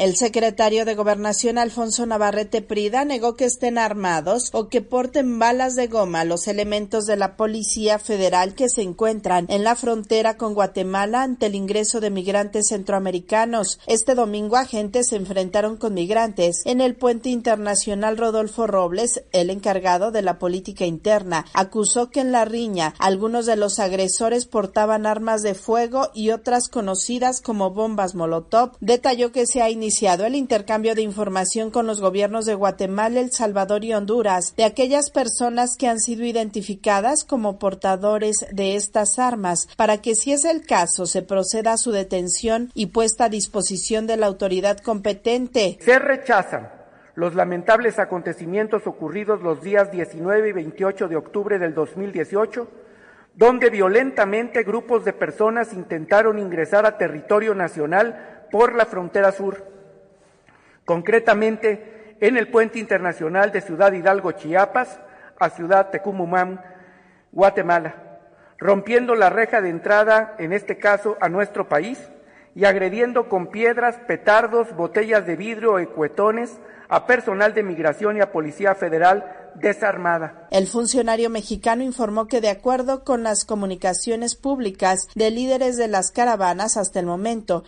El secretario de Gobernación, Alfonso Navarrete Prida, negó que estén armados o que porten balas de goma los elementos de la Policía Federal que se encuentran en la frontera con Guatemala ante el ingreso de migrantes centroamericanos. Este domingo, agentes se enfrentaron con migrantes en el puente internacional Rodolfo Robles. El encargado de la política interna acusó que en la riña algunos de los agresores portaban armas de fuego y otras conocidas como bombas molotov. Detalló que se ha iniciado el intercambio de información con los gobiernos de Guatemala, El Salvador y Honduras de aquellas personas que han sido identificadas como portadores de estas armas, para que, si es el caso, se proceda a su detención y puesta a disposición de la autoridad competente. Se rechazan los lamentables acontecimientos ocurridos los días 19 y 28 de octubre del 2018, donde violentamente grupos de personas intentaron ingresar a territorio nacional por la frontera sur, concretamente en el puente internacional de Ciudad Hidalgo, Chiapas, a Ciudad Tecumumán, Guatemala, rompiendo la reja de entrada, en este caso a nuestro país, y agrediendo con piedras, petardos, botellas de vidrio y cuetones a personal de migración y a Policía Federal desarmada. El funcionario mexicano informó que, de acuerdo con las comunicaciones públicas de líderes de las caravanas, hasta el momento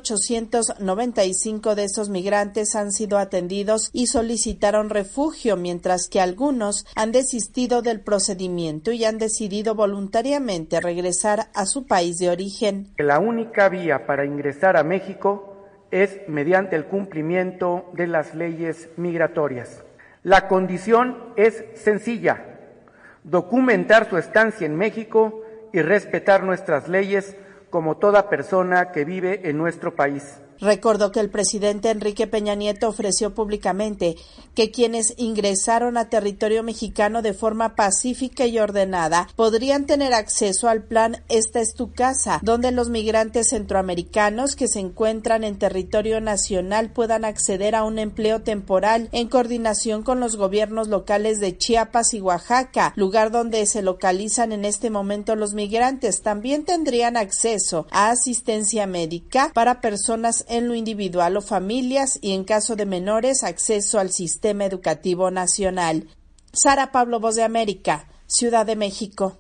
1,895 de esos migrantes han sido atendidos y solicitaron refugio, mientras que algunos han desistido del procedimiento y han decidido voluntariamente regresar a su país de origen. La única vía para ingresar a México es mediante el cumplimiento de las leyes migratorias. La condición es sencilla: documentar su estancia en México y respetar nuestras leyes como toda persona que vive en nuestro país. Recordó que el presidente Enrique Peña Nieto ofreció públicamente que quienes ingresaron a territorio mexicano de forma pacífica y ordenada podrían tener acceso al plan Esta es tu casa, donde los migrantes centroamericanos que se encuentran en territorio nacional puedan acceder a un empleo temporal en coordinación con los gobiernos locales de Chiapas y Oaxaca, lugar donde se localizan en este momento los migrantes. También tendrían acceso a asistencia médica para personas en lo individual o familias, y en caso de menores, acceso al sistema educativo nacional. Sara Pablo, Voz de América, Ciudad de México.